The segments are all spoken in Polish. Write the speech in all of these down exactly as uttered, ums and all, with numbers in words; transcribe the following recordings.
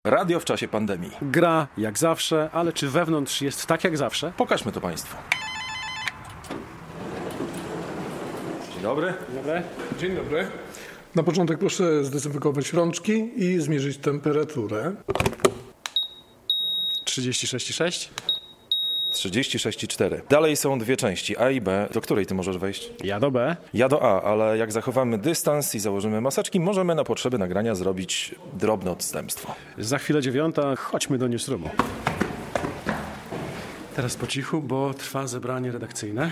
Radio w czasie pandemii. Gra jak zawsze, ale czy wewnątrz jest tak jak zawsze? Pokażmy to Państwu. Dzień dobry. Dzień dobry. Dzień dobry. Na początek proszę zdezynfekować rączki i zmierzyć temperaturę. trzydzieści sześć i sześć. trzydzieści sześć i cztery. Dalej są dwie części, A i B. Do której ty możesz wejść? Ja do B. Ja do A, ale jak zachowamy dystans i założymy maseczki, możemy na potrzeby nagrania zrobić drobne odstępstwo. Za chwilę dziewiąta, chodźmy do newsroomu. Teraz po cichu, bo trwa zebranie redakcyjne.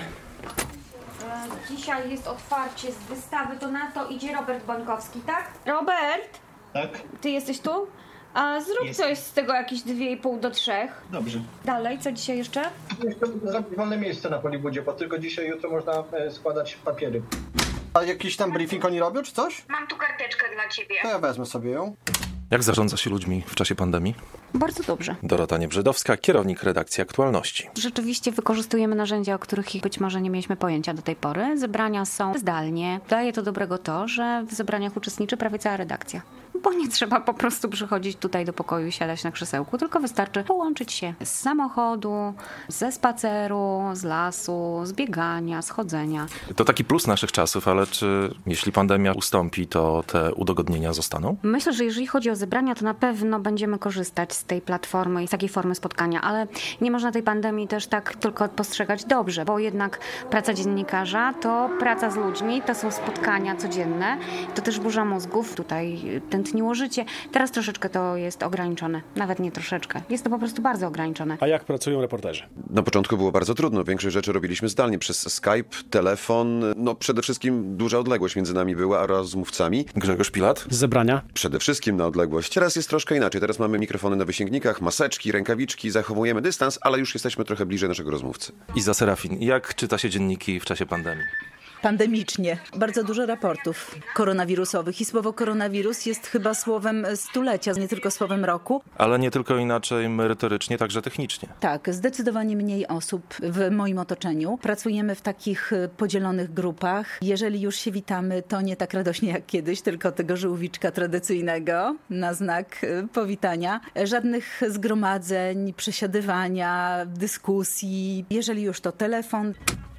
Dzisiaj jest otwarcie z wystawy, to na to idzie Robert Bońkowski, tak? Robert? Tak? Ty jesteś tu? A zrób Jest. coś z tego jakieś dwie i pół do trzech. Dobrze. Dalej, co dzisiaj jeszcze? Jeszcze wolne miejsce na Polibudzie, bo tylko dzisiaj, jutro można e, składać papiery. A jakiś tam briefing oni robią, czy coś? Mam tu karteczkę dla ciebie. To ja wezmę sobie ją. Jak zarządza się ludźmi w czasie pandemii? Bardzo dobrze. Dorota Niebrzydowska, kierownik redakcji Aktualności. Rzeczywiście wykorzystujemy narzędzia, o których być może nie mieliśmy pojęcia do tej pory. Zebrania są zdalnie. Daje to dobrego to, że w zebraniach uczestniczy prawie cała redakcja. Bo nie trzeba po prostu przychodzić tutaj do pokoju i siadać na krzesełku, tylko wystarczy połączyć się z samochodu, ze spaceru, z lasu, z biegania, z chodzenia. To taki plus naszych czasów, ale czy jeśli pandemia ustąpi, to te udogodnienia zostaną? Myślę, że jeżeli chodzi o zebrania, to na pewno będziemy korzystać z tej platformy i z takiej formy spotkania, ale nie można tej pandemii też tak tylko postrzegać dobrze, bo jednak praca dziennikarza to praca z ludźmi, to są spotkania codzienne, to też burza mózgów, tutaj tętniło życie. Teraz troszeczkę to jest ograniczone, nawet nie troszeczkę, jest to po prostu bardzo ograniczone. A jak pracują reporterzy? Na początku było bardzo trudno. Większość rzeczy robiliśmy zdalnie przez Skype, telefon. No przede wszystkim duża odległość między nami była a rozmówcami. Grzegorz Pilat? Z zebrania? Przede wszystkim na odległość. Teraz jest troszkę inaczej. Teraz mamy mikrofony na wysięgnikach, maseczki, rękawiczki, zachowujemy dystans, ale już jesteśmy trochę bliżej naszego rozmówcy. Iza Serafin, jak czyta się dzienniki w czasie pandemii? Pandemicznie. Bardzo dużo raportów koronawirusowych i słowo koronawirus jest chyba słowem stulecia, nie tylko słowem roku. Ale nie tylko inaczej merytorycznie, także technicznie. Tak, zdecydowanie mniej osób w moim otoczeniu. Pracujemy w takich podzielonych grupach. Jeżeli już się witamy, to nie tak radośnie jak kiedyś, tylko tego żółwiczka tradycyjnego na znak powitania. Żadnych zgromadzeń, przesiadywania, dyskusji. Jeżeli już to telefon.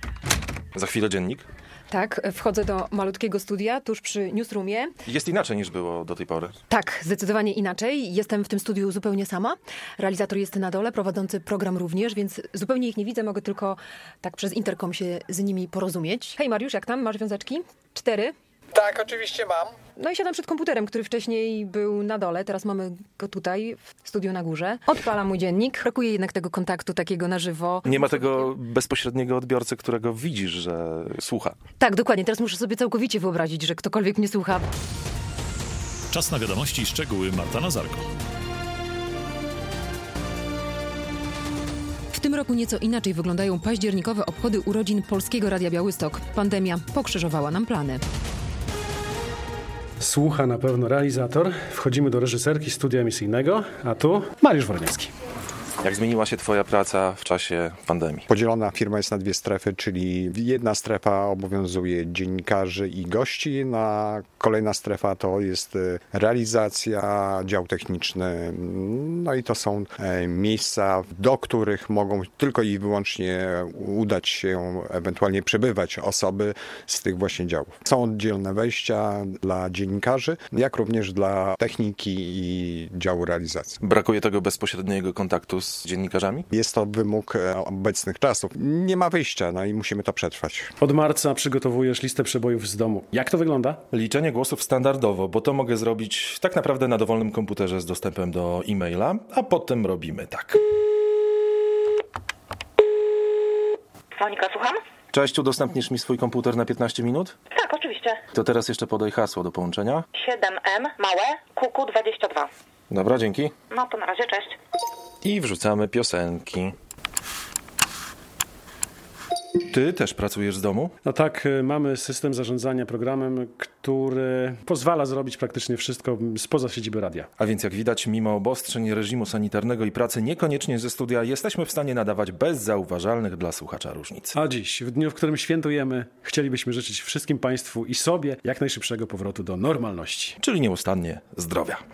Za chwilę dziennik? Tak, wchodzę do malutkiego studia tuż przy newsroomie. Jest inaczej niż było do tej pory. Tak, zdecydowanie inaczej. Jestem w tym studiu zupełnie sama. Realizator jest na dole, prowadzący program również, więc zupełnie ich nie widzę. Mogę tylko tak przez interkom się z nimi porozumieć. Hej Mariusz, jak tam? Masz wiązeczki? Cztery? Tak, oczywiście mam. No i siadam przed komputerem, który wcześniej był na dole. Teraz mamy go tutaj, w studiu na górze. Odpalam mój dziennik. Brakuje jednak tego kontaktu takiego na żywo. Nie ma tego bezpośredniego odbiorcy, którego widzisz, że słucha. Tak, dokładnie. Teraz muszę sobie całkowicie wyobrazić, że ktokolwiek mnie słucha. Czas na wiadomości i szczegóły. Marta Nazarko. W tym roku nieco inaczej wyglądają październikowe obchody urodzin Polskiego Radia Białystok. Pandemia pokrzyżowała nam plany. Słucha na pewno realizator. Wchodzimy do reżyserki studia emisyjnego, a tu Mariusz Worniecki. Jak zmieniła się twoja praca w czasie pandemii? Podzielona firma jest na dwie strefy, czyli jedna strefa obowiązuje dziennikarzy i gości, a kolejna strefa to jest realizacja, dział techniczny. No i to są miejsca, do których mogą tylko i wyłącznie udać się, ewentualnie przybywać osoby z tych właśnie działów. Są oddzielne wejścia dla dziennikarzy, jak również dla techniki i działu realizacji. Brakuje tego bezpośredniego kontaktu z dziennikarzami? Jest to wymóg obecnych czasów. Nie ma wyjścia, no i musimy to przetrwać. Od marca przygotowujesz listę przebojów z domu. Jak to wygląda? Liczenie głosów standardowo, bo to mogę zrobić tak naprawdę na dowolnym komputerze z dostępem do e-maila, a potem robimy tak. Monika, słucham? Cześć, udostępnisz mi swój komputer na piętnaście minut? Tak, oczywiście. To teraz jeszcze podaj hasło do połączenia. siedem M, małe, Q Q dwadzieścia dwa. Dobra, dzięki. No to na razie, cześć. I wrzucamy piosenki. Ty też pracujesz z domu? No tak, mamy system zarządzania programem, który pozwala zrobić praktycznie wszystko spoza siedziby radia. A więc jak widać, mimo obostrzeń reżimu sanitarnego i pracy niekoniecznie ze studia, jesteśmy w stanie nadawać bez zauważalnych dla słuchacza różnic. A dziś, w dniu, w którym świętujemy, chcielibyśmy życzyć wszystkim Państwu i sobie jak najszybszego powrotu do normalności. Czyli nieustannie zdrowia.